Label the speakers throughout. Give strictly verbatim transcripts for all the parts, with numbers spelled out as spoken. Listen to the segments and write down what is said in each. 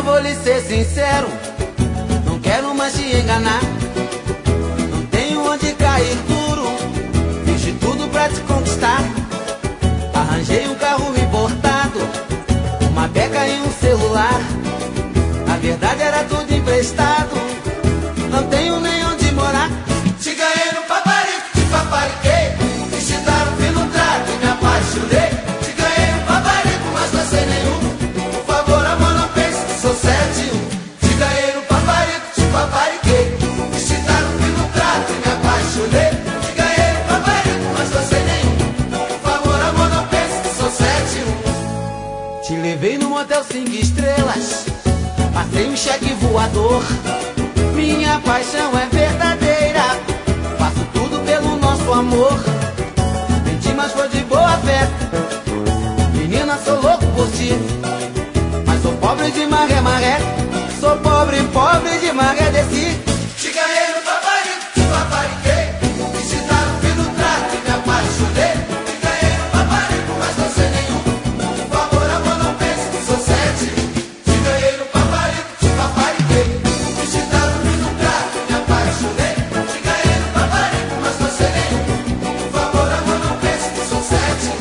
Speaker 1: vou lhe ser sincero, não quero mais te enganar. Não tenho onde cair duro, fiz de tudo pra te conquistar. Arranjei um carro importado, uma beca e um celular. Na verdade era tudo emprestado, não tenho nem onde morar. Te ganhei no paparico, te papariquei, fiz te dar um fino trato e me apaixonei. Te ganhei no paparico, mas não sei nenhum. Por favor, amor, não pense que sou sete um. Te ganhei no paparico, te papariquei, fiz te dar um fino trato e me apaixonei. Te ganhei no paparico, mas não sei nenhum. Por favor, amor, não pense que sou sete um. Te levei num hotel cinco estrelas, passei um cheque voador. Minha paixão é verdadeira, faço tudo pelo nosso amor. Menti, mas foi de boa fé. Menina, sou louco por ti, mas sou pobre de maré, maré. Sou pobre, pobre de maré desse. Te ganhei no paparico, te papariquei, fiz te dar um fino trato e me apaixonei. Te ganhei no paparico, mas não sei nenhum. Por favor, amor, não pense que sou sete. Te ganhei no paparico, te papariquei, fiz te dar um fino trato e me apaixonei. Te ganhei no paparico, mas não sei nenhum. Por favor, amor, não pense que sou sete.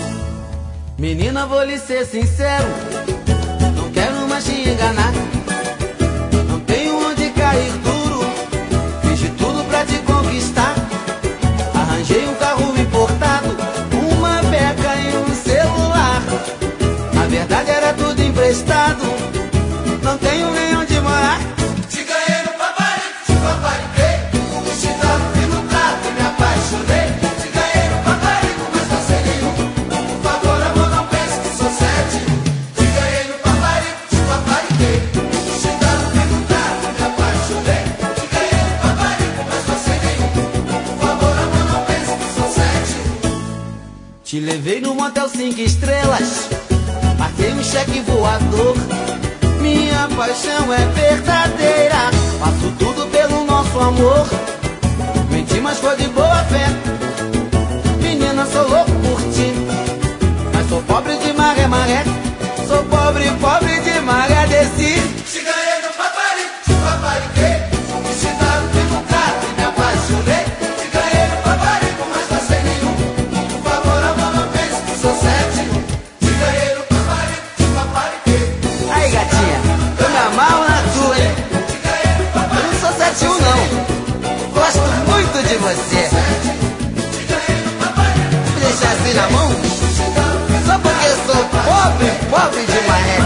Speaker 1: Menina, vou lhe ser sincero, não quero mais te enganar. Não tenho onde cair duro, fiz de tudo pra te conquistar. Arranjei um carro importado, uma beca e um celular. Na verdade era tudo emprestado, não tenho nem onde morar. Te ganhei no paparico, te papariquei, fiz te dar um fino trato e me apaixonei. Te ganhei no paparico, mas não sei nenhum. Por favor, amor, não pense que sou sete. Te ganhei no paparico, te papariquei, fiz te dar um fino trato e me apaixonei. Te ganhei no paparico, mas não sei nenhum. Por favor, amor, não pense que sou sete. Te levei num motel cinco estrelas, passei um cheque voador. Minha paixão é verdadeira, faço tudo pelo nosso amor. Menti, mas foi de boa fé. Menina, sou louco por ti, mas sou pobre de maré, maré. Sou pobre, pobre de maré desse. Te ganhei no paparico, te papariquei, fiz te dar um fino trato e me apaixonei. Te ganhei no paparico, mas não sei nenhum. Por favor, amor, não pense que sou sete. Te ganhei no paparico, te papariquei. Aí, gatinha, eu me amarro na tua, hein? Eu não sou sete um, não. Gosto muito de você. Me deixar assim na mão, só porque sou pobre, pobre de maré.